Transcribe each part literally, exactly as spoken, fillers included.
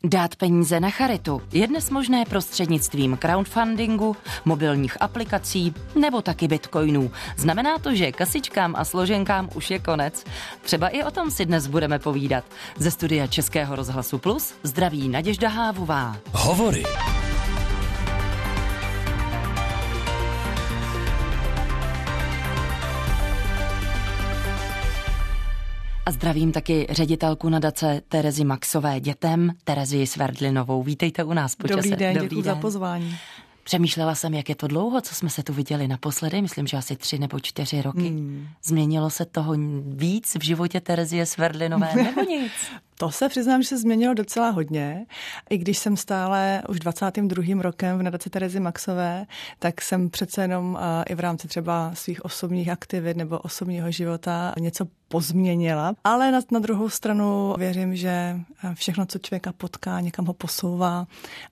Dát peníze na charitu je dnes možné prostřednictvím crowdfundingu, mobilních aplikací nebo taky bitcoinů. Znamená to, že kasičkám a složenkám už je konec? Třeba i o tom si dnes budeme povídat. Ze studia Českého rozhlasu Plus zdraví Naděžda Hávová. Hovory. A zdravím taky ředitelku nadace Terezy Maxové dětem, Terezii Sverdlinovou. Vítejte u nás po čase. Dobrý den, Dobrý děkuji den. za pozvání. Přemýšlela jsem, jak je to dlouho, co jsme se tu viděli naposledy, myslím, že asi tři nebo čtyři roky. Hmm. Změnilo se toho víc v životě Terezie Sverdlinové nebo nic? To se přiznám, že se změnilo docela hodně. I když jsem stále už dvacátým druhým rokem v nadaci Terezy Maxové, tak jsem přece jenom i v rámci třeba svých osobních aktivit nebo osobního života něco pozměnila. Ale na, na druhou stranu věřím, že všechno, co člověka potká, někam ho posouvá.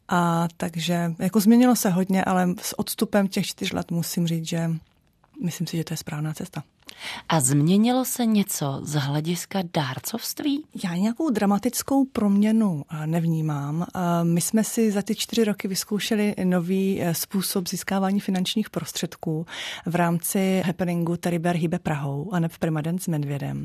A takže jako změnilo se hodně, ale s odstupem těch čtyř let musím říct, že myslím si, že to je správná cesta. A změnilo se něco z hlediska dárcovství? Já nějakou dramatickou proměnu nevnímám. My jsme si za ty čtyři roky vyzkoušeli nový způsob získávání finančních prostředků v rámci happeningu Teriber hýbe Prahou a ne v Primaden s medvědem.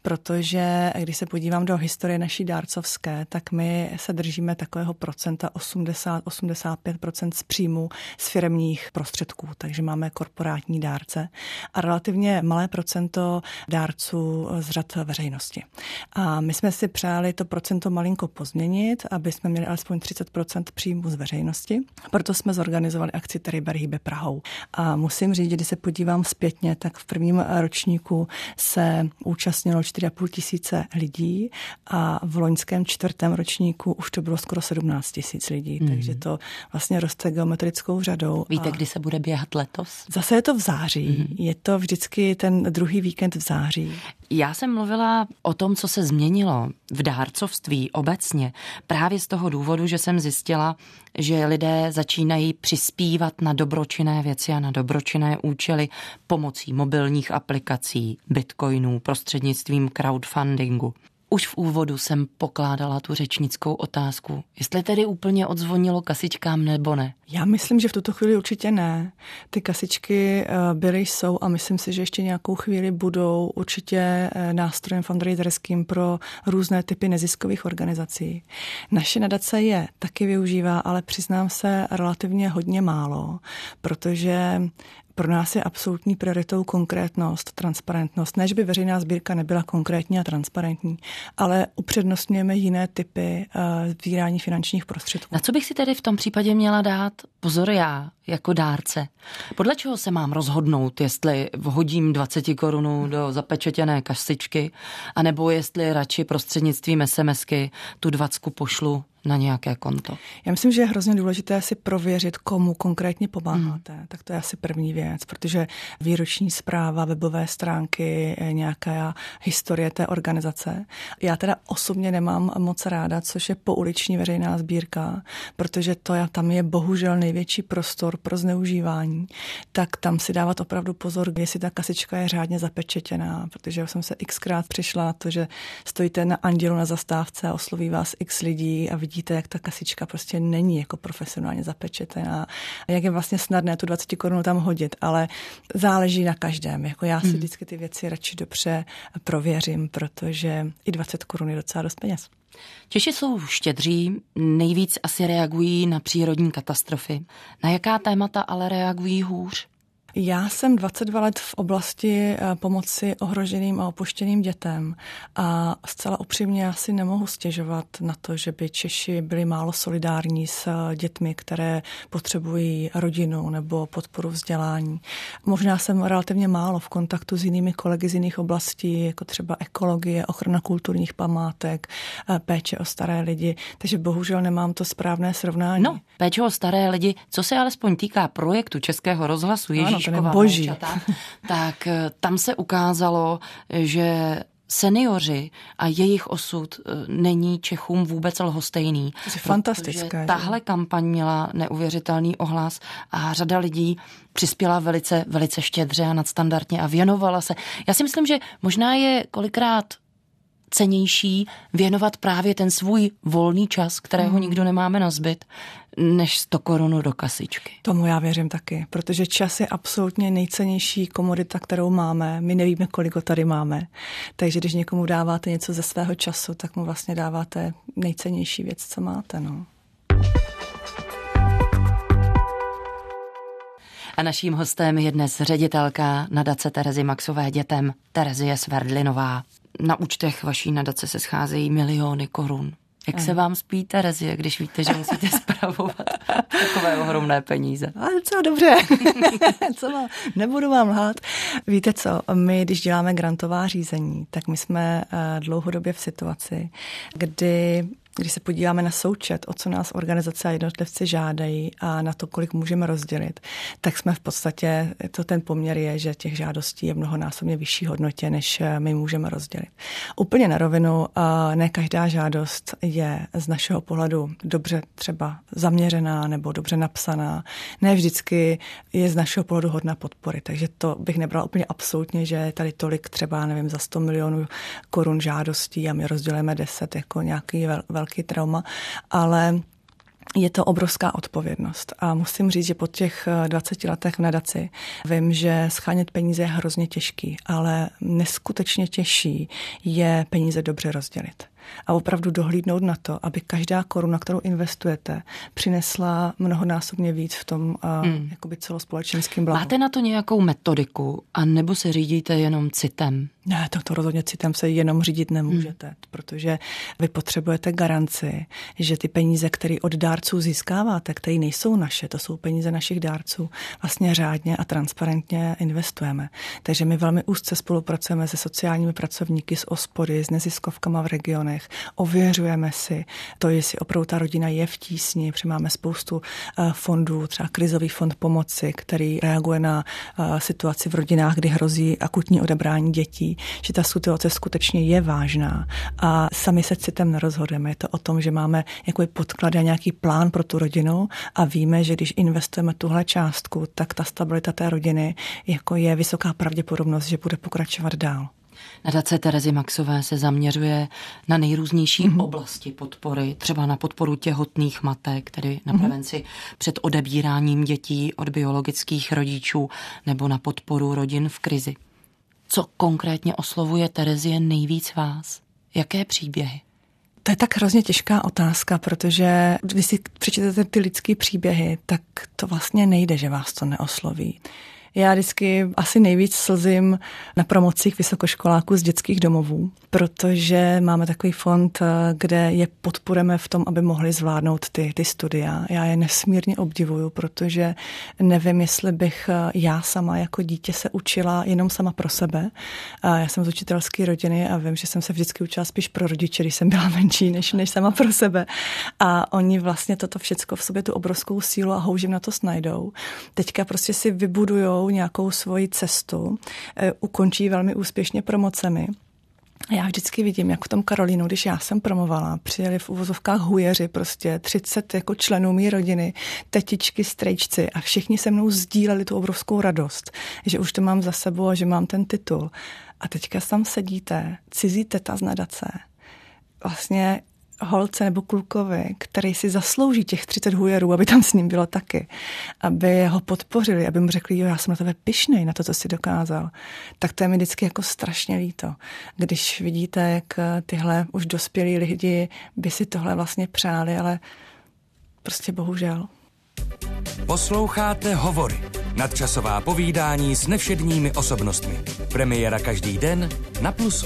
Protože když se podívám do historie naší dárcovské, tak my se držíme takového procenta osmdesát až osmdesát pět procent z příjmu z firemních prostředků. Takže máme korporátní dárce a relativně malé procento dárců z řad veřejnosti. A my jsme si přáli to procento malinko pozměnit, aby jsme měli alespoň třicet procent příjmu z veřejnosti. Proto jsme zorganizovali akci Teriber hýbe Prahou. A musím říct, že když se podívám zpětně, tak v prvním ročníku se účastnilo čtyři a půl tisíce lidí a v loňském čtvrtém ročníku už to bylo skoro sedmnáct tisíc lidí. Mm. Takže to vlastně roste geometrickou řadou. Víte, a kdy se bude běhat letos? Zase je to v září. Mm. Je to vždycky ten druhý víkend v září. Já jsem mluvila o tom, co se změnilo v dárcovství obecně, právě z toho důvodu, že jsem zjistila, že lidé začínají přispívat na dobročinné věci a na dobročinné účely pomocí mobilních aplikací, bitcoinů, prostřednictvím crowdfundingu. Už v úvodu jsem pokládala tu řečnickou otázku, jestli tedy úplně odzvonilo kasičkám nebo ne. Já myslím, že v tuto chvíli určitě ne. Ty kasičky byly, jsou a myslím si, že ještě nějakou chvíli budou určitě nástrojem fundraiserským pro různé typy neziskových organizací. Naše nadace je taky využívá, ale přiznám se relativně hodně málo, protože pro nás je absolutní prioritou konkrétnost, transparentnost. Ne, že by veřejná sbírka nebyla konkrétní a transparentní, ale upřednostňujeme jiné typy sbírání finančních prostředků. Na co bych si tedy v tom případě měla dát pozor já jako dárce? Podle čeho se mám rozhodnout, jestli vhodím dvacet korun do zapečetěné kasičky, anebo jestli radši prostřednictvím SMSky tu dvacku pošlu na nějaké konto? Já myslím, že je hrozně důležité si prověřit, komu konkrétně pomáháte. Hmm. Tak to je asi první věc, protože výroční zpráva, webové stránky, nějaká historie té organizace. Já teda osobně nemám moc ráda, což je pouliční veřejná sbírka, protože to je, tam je bohužel největší prostor pro zneužívání. Tak tam si dávat opravdu pozor, jestli ta kasička je řádně zapečetěná, protože já jsem se xkrát přišla na to, že stojíte na andělu na zastávce a osloví vás x lidí a vidíte, jak ta kasička prostě není jako profesionálně zapečetená. A jak je vlastně snadné tu dvacet korun tam hodit, ale záleží na každém. Jako já si hmm. vždycky ty věci radši dobře prověřím, protože i dvacet korun je docela dost peněz. Češi jsou štědří, nejvíc asi reagují na přírodní katastrofy. Na jaká témata ale reagují hůř? Já jsem dvacet dva let v oblasti pomoci ohroženým a opuštěným dětem a zcela upřímně já si nemohu stěžovat na to, že by Češi byli málo solidární s dětmi, které potřebují rodinu nebo podporu vzdělání. Možná jsem relativně málo v kontaktu s jinými kolegy z jiných oblastí, jako třeba ekologie, ochrana kulturních památek, péče o staré lidi, takže bohužel nemám to správné srovnání. No, péče o staré lidi, co se alespoň týká projektu Českého rozhlasu Ježíš boží. Tak tam se ukázalo, že seniori a jejich osud není Čechům vůbec lhostejný. To je fantastické. Tahle kampaň měla neuvěřitelný ohlas a řada lidí přispěla velice, velice štědře a nadstandardně a věnovala se. Já si myslím, že možná je kolikrát cenější věnovat právě ten svůj volný čas, kterého mm. nikdo nemáme nazbyt, než sto korun do kasičky. Tomu já věřím taky, protože čas je absolutně nejcennější komodita, kterou máme. My nevíme, kolik ho tady máme. Takže když někomu dáváte něco ze svého času, tak mu vlastně dáváte nejcennější věc, co máte. No. A naším hostem je dnes ředitelka nadace Terezy Maxové dětem, Terezie Sverdlinová. Na účtech vaší nadace se scházejí miliony korun. Jak Aj. se vám spí, Terezie, když víte, že musíte spravovat takové ohromné peníze? Ale docela dobře. Co mám? Nebudu vám lhát. Víte co, my, když děláme grantová řízení, tak my jsme dlouhodobě v situaci, kdy když se podíváme na součet, o co nás organizace a jednotlivci žádají a na to, kolik můžeme rozdělit, tak jsme v podstatě, to ten poměr je, že těch žádostí je mnohonásobně vyšší hodnotě, než my můžeme rozdělit. Úplně na rovinu, ne každá žádost je z našeho pohledu dobře třeba zaměřená nebo dobře napsaná. Ne vždycky je z našeho pohledu hodná podpory, takže to bych nebrala úplně absolutně, že je tady tolik třeba, nevím, za sto milionů korun žádostí a my rozdělíme deset jako nějaký vel, velký trauma, ale je to obrovská odpovědnost a musím říct, že po těch dvaceti letech v nadaci vím, že shánět peníze je hrozně těžký, ale neskutečně těžší je peníze dobře rozdělit. A opravdu dohlídnout na to, aby každá koruna, kterou investujete, přinesla mnohonásobně víc v tom hmm. jakoby celospolečenským blahu. Máte na to nějakou metodiku, anebo se řídíte jenom citem? Ne, to, to rozhodně citem se jenom řídit nemůžete, hmm. protože vy potřebujete garanci, že ty peníze, které od dárců získáváte, které nejsou naše, to jsou peníze našich dárců, vlastně řádně a transparentně investujeme. Takže my velmi úzce spolupracujeme se sociálními pracovníky, s OSPODy, s neziskovkama v regionech, ověřujeme si to, jestli opravdu ta rodina je v tísni, protože máme spoustu fondů, třeba krizový fond pomoci, který reaguje na situaci v rodinách, kdy hrozí akutní odebrání dětí, že ta situace skutečně je vážná a sami se citem nerozhodujeme. Je to o tom, že máme jakoby podklady a nějaký plán pro tu rodinu a víme, že když investujeme tuhle částku, tak ta stabilita té rodiny jako je vysoká pravděpodobnost, že bude pokračovat dál. Nadace Terezy Maxové se zaměřuje na nejrůznější mm-hmm. oblasti podpory, třeba na podporu těhotných matek, tedy na prevenci mm-hmm. před odebíráním dětí od biologických rodičů nebo na podporu rodin v krizi. Co konkrétně oslovuje Terezie nejvíc vás? Jaké příběhy? To je tak hrozně těžká otázka, protože když si přečtete ty lidský příběhy, tak to vlastně nejde, že vás to neosloví. Já vždycky asi nejvíc slzím na promocích vysokoškoláků z dětských domovů, protože máme takový fond, kde je podporujeme v tom, aby mohli zvládnout ty, ty studia. Já je nesmírně obdivuju, protože nevím, jestli bych já sama jako dítě se učila jenom sama pro sebe. Já jsem z učitelské rodiny a vím, že jsem se vždycky učila spíš pro rodiče, když jsem byla menší, než, než sama pro sebe. A oni vlastně toto všecko v sobě tu obrovskou sílu a houžím na to snajdou. Teďka prostě si vybudujou nějakou svoji cestu, ukončí velmi úspěšně promocemi. Já vždycky vidím, jak v tom Karolínu, když já jsem promovala, přijeli v uvozovkách hujeři, prostě třicet jako členů mý rodiny, tetičky, strejčci a všichni se mnou sdíleli tu obrovskou radost, že už to mám za sebou a že mám ten titul. A teďka tam sedíte, cizí teta z nadace, vlastně holce nebo klukovi, který si zaslouží těch třicet hujerů, aby tam s ním bylo taky, aby ho podpořili, aby mu řekli, jo, já jsem na tebe pyšnej, na to, co jsi dokázal, tak to je mi vždycky jako strašně líto. Když vidíte, jak tyhle už dospělí lidi by si tohle vlastně přáli, ale prostě bohužel. Posloucháte Hovory, nadčasová povídání s nevšedními osobnostmi. Premiéra každý den na Plusu.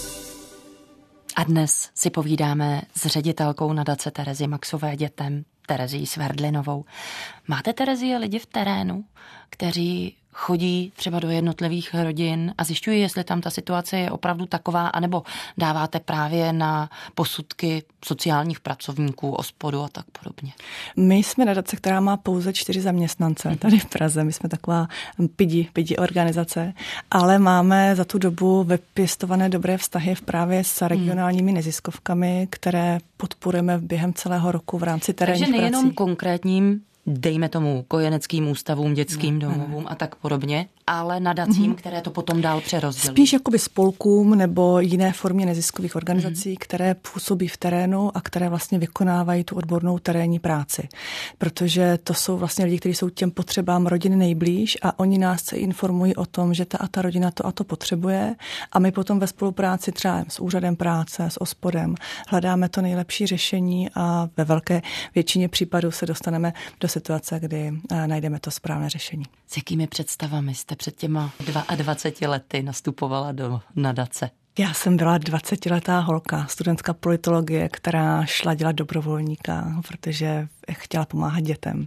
A dnes si povídáme s ředitelkou nadace Terezy Maxové dětem, Terezí Sverdlinovou. Máte, Terezie, lidi v terénu, kteří chodí třeba do jednotlivých rodin a zjišťují, jestli tam ta situace je opravdu taková, anebo dáváte právě na posudky sociálních pracovníků, OSPODu a tak podobně? My jsme nadace, která má pouze čtyři zaměstnance tady v Praze. My jsme taková pidi, pidi organizace, ale máme za tu dobu vypěstované dobré vztahy právě s regionálními neziskovkami, které podporujeme během celého roku v rámci terénních prací. Takže nejenom konkrétním, dejme tomu, kojeneckým ústavům, dětským ne, domovům ne. a tak podobně, ale nadacím, mm-hmm. které to potom dál přerozdělují. Spíš jakoby spolkům nebo jiné formě neziskových organizací, mm-hmm. které působí v terénu a které vlastně vykonávají tu odbornou terénní práci. Protože to jsou vlastně lidi, kteří jsou těm potřebám rodiny nejblíž a oni nás informují o tom, že ta a ta rodina to a to potřebuje a my potom ve spolupráci třeba s úřadem práce, s ospodem hledáme to nejlepší řešení a ve velké většině případů se dostaneme do situace, kdy najdeme to správné řešení. S jakými představami jste před těma dvaceti lety nastupovala do nadace? Já jsem byla dvacetiletá holka, studentka politologie, která šla dělat dobrovolníka, protože chtěla pomáhat dětem.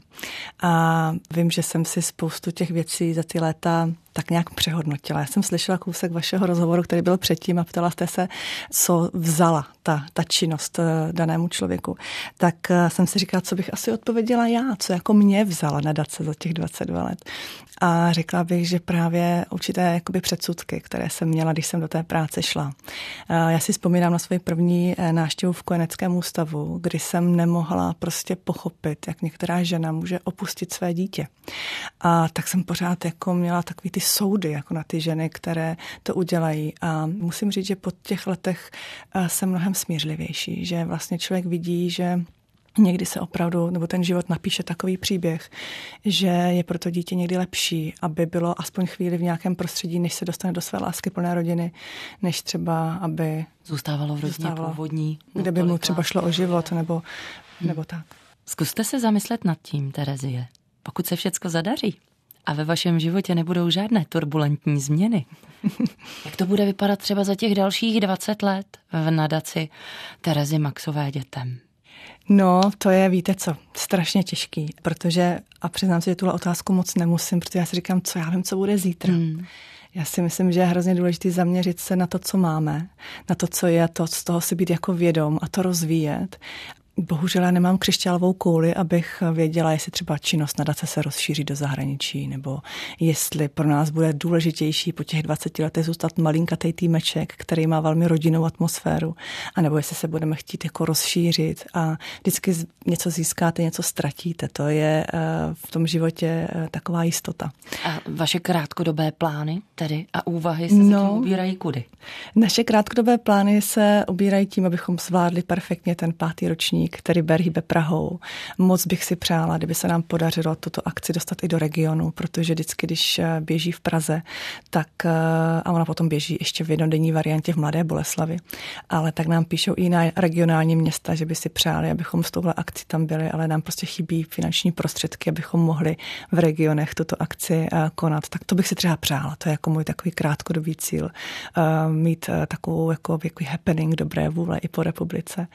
A vím, že jsem si spoustu těch věcí za ty léta tak nějak přehodnotila. Já jsem slyšela kousek vašeho rozhovoru, který byl předtím a ptala jste se, co vzala ta, ta činnost danému člověku. Tak jsem si říkala, co bych asi odpověděla já, co jako mě vzala nadace za těch dvacet dva let. A řekla bych, že právě určité jakoby předsudky, které jsem měla, když jsem do té práce šla. Já si vzpomínám na svoji první návštěvu v kojeneckém ústavu, kdy jsem nemohla prostě pochopit, jak některá žena může opustit své dítě. A tak jsem pořád jako měla takový ty soudy jako na ty ženy, které to udělají. A musím říct, že po těch letech jsem mnohem smířlivější, že vlastně člověk vidí, že někdy se opravdu, nebo ten život napíše takový příběh, že je pro to dítě někdy lepší, aby bylo aspoň chvíli v nějakém prostředí, než se dostane do své láskyplné rodiny, než třeba, aby zůstávalo v rodině původní. Kde by mu třeba šlo o život, nebo, hmm. nebo tak. Zkuste se zamyslet nad tím, Terezie. Pokud se všecko zadaří a ve vašem životě nebudou žádné turbulentní změny, jak to bude vypadat třeba za těch dalších dvacet let v nadaci Terezy Maxové dětem? No, to je, víte co, strašně těžký, protože, a přiznám si, že tuhle otázku moc nemusím, protože já si říkám, co já vím, co bude zítra. Hmm. Já si myslím, že je hrozně důležité zaměřit se na to, co máme, na to, co je, to z toho si být jako vědom a to rozvíjet. Bohužel já nemám křišťálovou kouli, abych věděla, jestli třeba činnost nadace se rozšíří do zahraničí, nebo jestli pro nás bude důležitější po těch dvaceti letech zůstat malinkatej týmeček, který má velmi rodinnou atmosféru, anebo jestli se budeme chtít jako rozšířit a vždycky něco získáte, něco ztratíte. To je v tom životě taková jistota. A vaše krátkodobé plány tedy a úvahy se no, zatím ubírají kudy? Naše krátkodobé plány se ubírají tím, abychom zvládli perfektně ten pátý ročník, který hýbe Prahou. Moc bych si přála, kdyby se nám podařilo tuto akci dostat i do regionu, protože vždycky, když běží v Praze, tak a ona potom běží ještě v jednodenní variantě v Mladé Boleslavi, ale tak nám píšou i na regionální města, že by si přáli, abychom s touhle akcí tam byli, ale nám prostě chybí finanční prostředky, abychom mohli v regionech tuto akci konat. Tak to bych si třeba přála. To je jako můj takový krátkodobý cíl. Mít takovou jako, jako happening dobré vůle i po republice.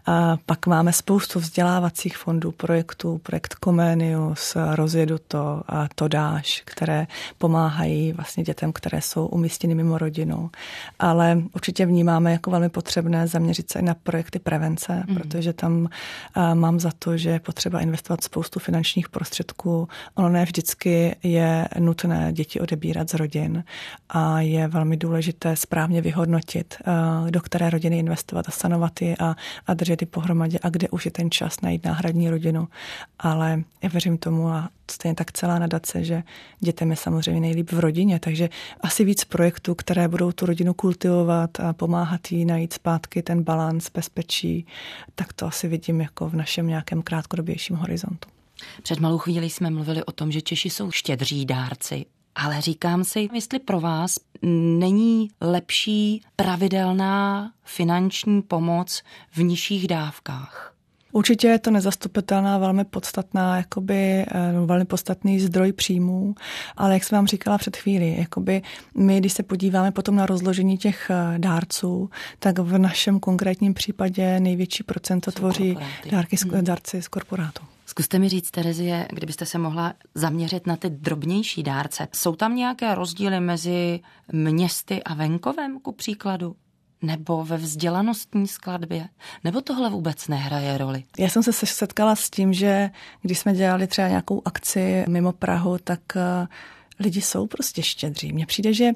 Pak máme spoustu vzdělávacích fondů, projektů, projekt Comenius, Rozjedu to a To dáš, které pomáhají vlastně dětem, které jsou umístěny mimo rodinu. Ale určitě vnímáme jako velmi potřebné zaměřit se i na projekty prevence, mm. protože tam a, mám za to, že je potřeba investovat spoustu finančních prostředků. Ono ne vždycky je nutné děti odebírat z rodin a je velmi důležité správně vyhodnotit, a, do které rodiny investovat a sanovat je a, a držet je pohromadě a kde už je ten čas najít náhradní rodinu. Ale já věřím tomu a stejně tak celá nadace, že dětem je samozřejmě nejlíp v rodině, takže asi víc projektů, které budou tu rodinu kultivovat a pomáhat jí najít zpátky ten balans, bezpečí, tak to asi vidím jako v našem nějakém krátkodobějším horizontu. Před malou chvíli jsme mluvili o tom, že Češi jsou štědří dárci, ale říkám si, jestli pro vás není lepší pravidelná finanční pomoc v nižších dávkách. Určitě je to nezastupitelná, velmi podstatná, jakoby, velmi podstatný zdroj příjmů, ale jak jsem vám říkala před chvíli, jakoby my, když se podíváme potom na rozložení těch dárců, tak v našem konkrétním případě největší procento jsou tvoří dárky, hmm. dárci z korporátu. Zkuste mi říct, Terezie, kdybyste se mohla zaměřit na ty drobnější dárce. Jsou tam nějaké rozdíly mezi městy a venkovem, ku příkladu? Nebo ve vzdělanostní skladbě? Nebo tohle vůbec nehraje roli? Já jsem se setkala s tím, že když jsme dělali třeba nějakou akci mimo Prahu, tak lidi jsou prostě štědří. Mně přijde, že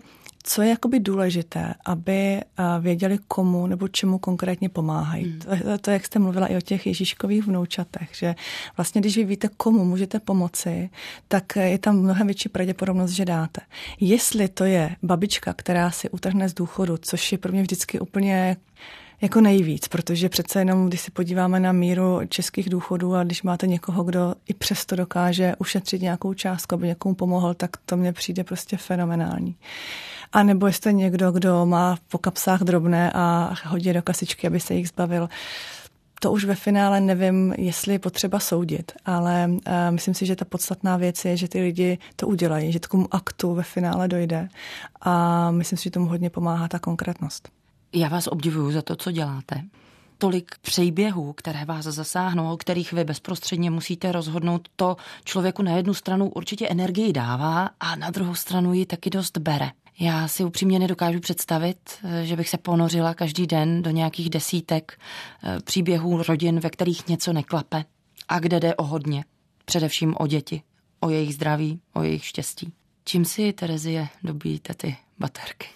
co je jakoby důležité, aby věděli komu nebo čemu konkrétně pomáhají. Hmm. To, to, jak jste mluvila i o těch Ježíškových vnoučatech, že vlastně, když vy víte, komu můžete pomoci, tak je tam mnohem větší pravděpodobnost, že dáte. Jestli to je babička, která si utrhne z důchodu, což je pro mě vždycky úplně jako nejvíc, protože přece jenom, když si podíváme na míru českých důchodů a když máte někoho, kdo i přesto dokáže ušetřit nějakou částku, aby někomu pomohl, tak to mně přijde prostě fenomenální. A nebo jestli někdo, kdo má po kapsách drobné a hodí do kasičky, aby se jich zbavil. To už ve finále nevím, jestli je potřeba soudit, ale uh, myslím si, že ta podstatná věc je, že ty lidi to udělají, že tomu aktu ve finále dojde a myslím si, že tomu hodně pomáhá ta konkrétnost. Já vás obdivuju za to, co děláte. Tolik příběhů, které vás zasáhnou, o kterých vy bezprostředně musíte rozhodnout, to člověku na jednu stranu určitě energii dává a na druhou stranu ji taky dost bere. Já si upřímně nedokážu představit, že bych se ponořila každý den do nějakých desítek příběhů rodin, ve kterých něco neklape a kde jde o hodně. Především o děti, o jejich zdraví, o jejich štěstí. Čím si, Terezie, dobíjíte ty baterky?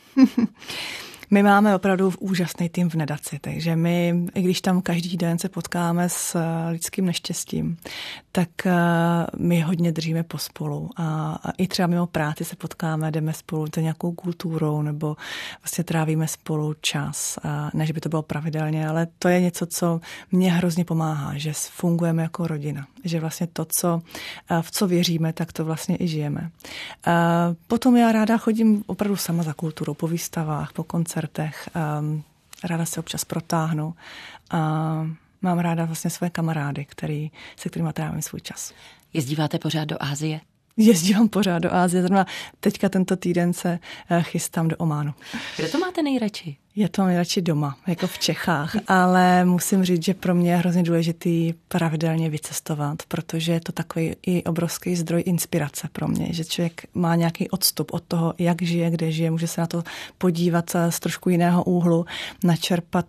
My máme opravdu úžasný tým v nadaci, takže my, i když tam každý den se potkáme s lidským neštěstím, tak my hodně držíme pospolu. A, a i třeba mimo práci se potkáme, jdeme spolu za nějakou kulturou nebo vlastně trávíme spolu čas. A ne, že by to bylo pravidelně, ale to je něco, co mě hrozně pomáhá, že fungujeme jako rodina. Že vlastně to, co, v co věříme, tak to vlastně i žijeme. A potom já ráda chodím opravdu sama za kulturou, po výstavách, po koncertech. Um, ráda se občas protáhnu a mám ráda vlastně své kamarády, který, se kterými trávím svůj čas. Jezdíváte pořád do Asie? Jezdím pořád do Asie. Zrovna teďka tento týden se chystám do Ománu. Kde to máte nejradši? Je to nejradši doma, jako v Čechách, ale musím říct, že pro mě je hrozně důležitý pravidelně vycestovat, protože je to takový i obrovský zdroj inspirace pro mě, že člověk má nějaký odstup od toho, jak žije, kde žije, může se na to podívat z trošku jiného úhlu, načerpat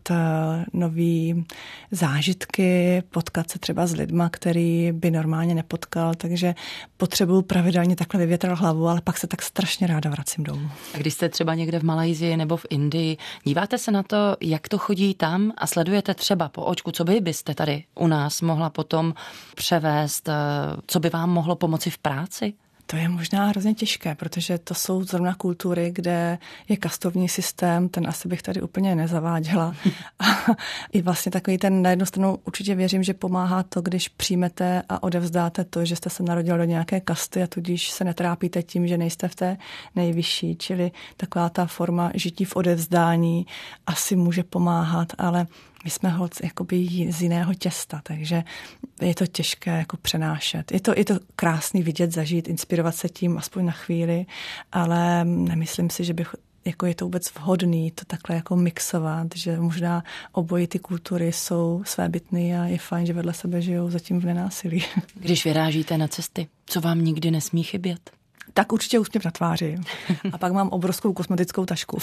nový zážitky, potkat se třeba s lidma, který by normálně nepotkal, takže potřebuju pravidelně takhle vyvětrat hlavu, ale pak se tak strašně ráda vracím domů. A když jste třeba někde v Malajsii nebo v Indii, díváte se na to, jak to chodí tam a sledujete třeba po očku, co by byste tady u nás mohla potom převést, co by vám mohlo pomoci v práci? To je možná hrozně těžké, protože to jsou zrovna kultury, kde je kastovní systém, ten asi bych tady úplně nezaváděla. A i vlastně takový ten, na jednu stranu určitě věřím, že pomáhá to, když přijmete a odevzdáte to, že jste se narodil do nějaké kasty a tudíž se netrápíte tím, že nejste v té nejvyšší, čili taková ta forma žití v odevzdání asi může pomáhat, ale my jsme holt jakoby z jiného těsta, takže je to těžké jako přenášet. Je to, je to krásný vidět, zažít, inspirovat se tím aspoň na chvíli, ale nemyslím si, že bych, jako je to vůbec vhodný to takhle jako mixovat, že možná obojí ty kultury jsou svébytný a je fajn, že vedle sebe žijou zatím v nenásilí. Když vyrážíte na cesty, co vám nikdy nesmí chybět? Tak určitě úsměv na tváři. A pak mám obrovskou kosmetickou tašku.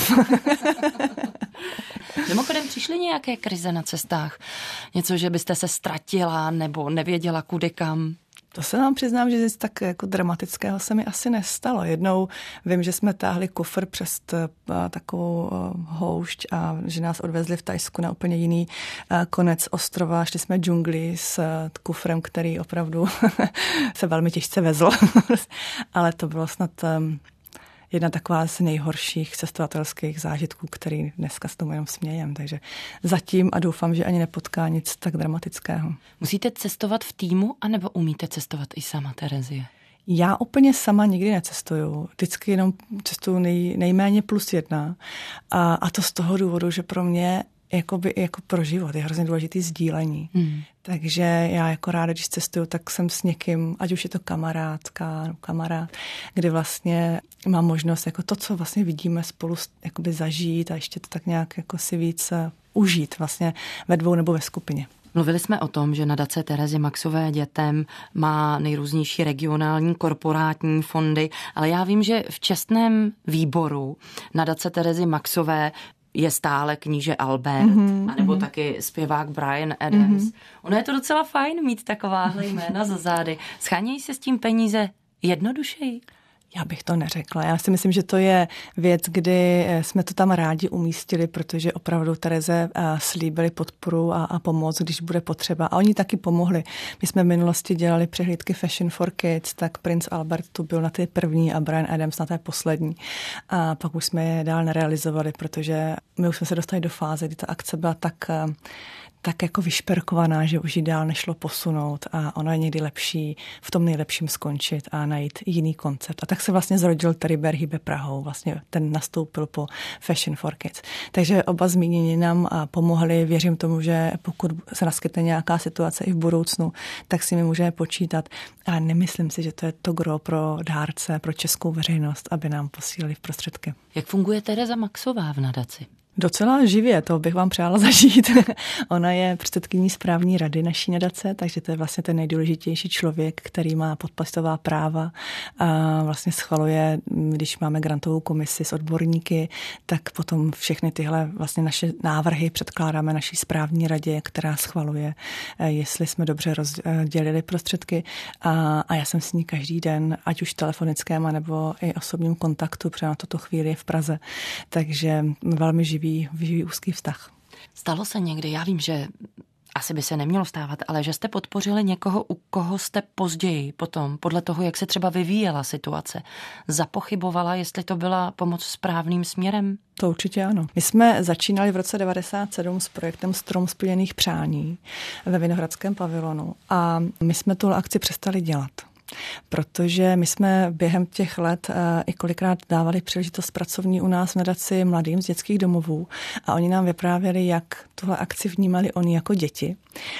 Mimochodem přišly nějaké krize na cestách? Něco, že byste se ztratila nebo nevěděla kudy kam? To se vám přiznám, že nic tak jako dramatického se mi asi nestalo. Jednou vím, že jsme táhli kufr přes t, a, takovou a, houšť a že nás odvezli v Thajsku na úplně jiný a, konec ostrova. Šli jsme džungli s a, kufrem, který opravdu se velmi těžce vezl. Ale to bylo snad a, jedna taková z nejhorších cestovatelských zážitků, který dneska s tomu jenom smějem. Takže zatím a doufám, že ani nepotká nic tak dramatického. Musíte cestovat v týmu, anebo umíte cestovat i sama, Terezie? Já úplně sama nikdy necestuju. Vždycky jenom cestuju nej, nejméně plus jedna. A, a to z toho důvodu, že pro mě jakoby, jako pro život je hrozně důležitý sdílení. Hmm. Takže já jako ráda, když cestuju, tak jsem s někým, ať už je to kamarádka nebo kamarád, kdy vlastně mám možnost jako to, co vlastně vidíme spolu jakoby zažít a ještě to tak nějak jako si víc užít vlastně ve dvou nebo ve skupině. Mluvili jsme o tom, že nadace Terezy Maxové dětem má nejrůznější regionální korporátní fondy, ale já vím, že v čestném výboru nadace Terezy Maxové je stále kníže Albert, mm-hmm, anebo mm-hmm. taky zpěvák Bryan Adams. Mm-hmm. Ono je to docela fajn mít takováhle jména za zády. Schánějí se s tím peníze jednodušeji? Já bych to neřekla. Já si myslím, že to je věc, kdy jsme to tam rádi umístili, protože opravdu Tereze slíbili podporu a, a pomoc, když bude potřeba. A oni taky pomohli. My jsme v minulosti dělali přehlídky Fashion for Kids, tak Prince Albert tu byl na té první a Bryan Adams na té poslední. A pak už jsme je dál nerealizovali, protože my už jsme se dostali do fáze, kdy ta akce byla tak... tak jako vyšperkovaná, že už ji dál nešlo posunout a ono je někdy lepší v tom nejlepším skončit a najít jiný koncept. A tak se vlastně zrodil Teriber hýbe Prahou. Vlastně ten nastoupil po Fashion for Kids. Takže oba zmínění nám pomohli. Věřím tomu, že pokud se naskytne nějaká situace i v budoucnu, tak si mi můžeme počítat. A nemyslím si, že to je to gro pro dárce, pro českou veřejnost, aby nám posílali v prostředky. Jak funguje Tereza Maxová v nadaci? Docela živě, to bych vám přála zažít. Ona je předsedkyní správní rady naší nadace, takže to je vlastně ten nejdůležitější člověk, který má podpastová práva a vlastně schvaluje, když máme grantovou komisi s odborníky, tak potom všechny tyhle vlastně naše návrhy předkládáme naší správní radě, která schvaluje, jestli jsme dobře rozdělili prostředky a, a já jsem s ní každý den, ať už telefonickém, nebo i osobním kontaktu, protože na tuto chvíli je v Praze, takže velmi živý vyvíjí úzký vztah. Stalo se někdy, já vím, že asi by se nemělo stávat, ale že jste podpořili někoho, u koho jste později potom, podle toho, jak se třeba vyvíjela situace, zapochybovala, jestli to byla pomoc správným směrem? To určitě ano. My jsme začínali v roce devadesát sedm s projektem Strom splněných přání ve Vinohradském pavilonu a my jsme tu akci přestali dělat. Protože my jsme během těch let i kolikrát dávali příležitost pracovní u nás v nadaci mladým z dětských domovů a oni nám vyprávěli, jak tuhle akci vnímali oni jako děti.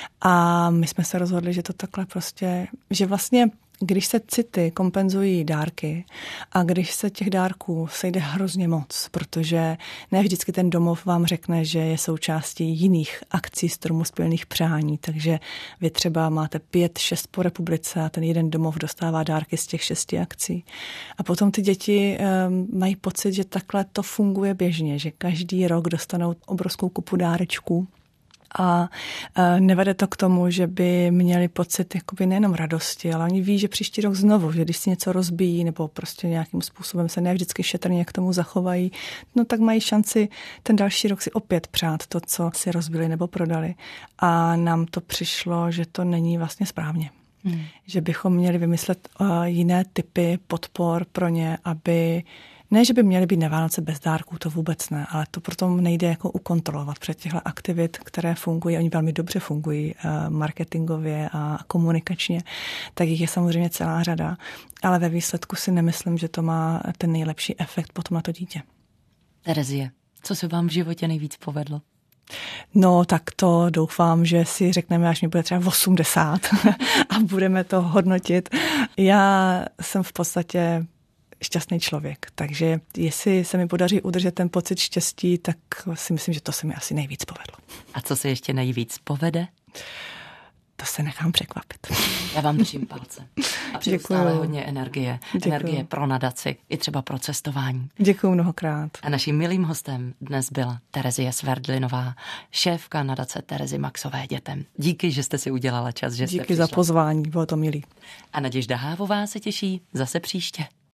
A my jsme se rozhodli, že to takhle prostě, že vlastně když se city kompenzují dárky a když se těch dárků sejde hrozně moc, protože ne vždycky ten domov vám řekne, že je součástí jiných akcí Stromu splněných přání, takže vy třeba máte pět, šest po republice a ten jeden domov dostává dárky z těch šesti akcí. A potom ty děti um, mají pocit, že takhle to funguje běžně, že každý rok dostanou obrovskou kupu dárečků. A nevede to k tomu, že by měli pocit jakoby nejenom radosti, ale oni ví, že příští rok znovu, že když si něco rozbíjí nebo prostě nějakým způsobem se ne vždycky šetrně k tomu zachovají, no tak mají šanci ten další rok si opět přát to, co si rozbili nebo prodali. A nám to přišlo, že to není vlastně správně. Hmm. Že bychom měli vymyslet jiné typy podpor pro ně, aby ne, že by měly být na Vánoce bez dárků, to vůbec ne, ale to proto nejde jako ukontrolovat před těchto aktivit, které fungují, oni velmi dobře fungují marketingově a komunikačně, tak jich je samozřejmě celá řada, ale ve výsledku si nemyslím, že to má ten nejlepší efekt potom na to dítě. Terezie, co se vám v životě nejvíc povedlo? No, tak to doufám, že si řekneme, až mi bude třeba osmdesát a budeme to hodnotit. Já jsem v podstatě šťastný člověk, takže jestli se mi podaří udržet ten pocit štěstí, tak si myslím, že to se mi asi nejvíc povedlo. A co se ještě nejvíc povede? To se nechám překvapit. Já vám držím palce. A přeju stále hodně energie. Děkuju. Energie pro nadaci i třeba pro cestování. Děkuju mnohokrát. A naším milým hostem dnes byla Terezie Sverdlinová, šéfka nadace Terezy Maxové dětem. Díky, že jste si udělala čas, že Díky jste přišla. za pozvání, bylo to milý. A Naděžda Hávová se těší zase příště.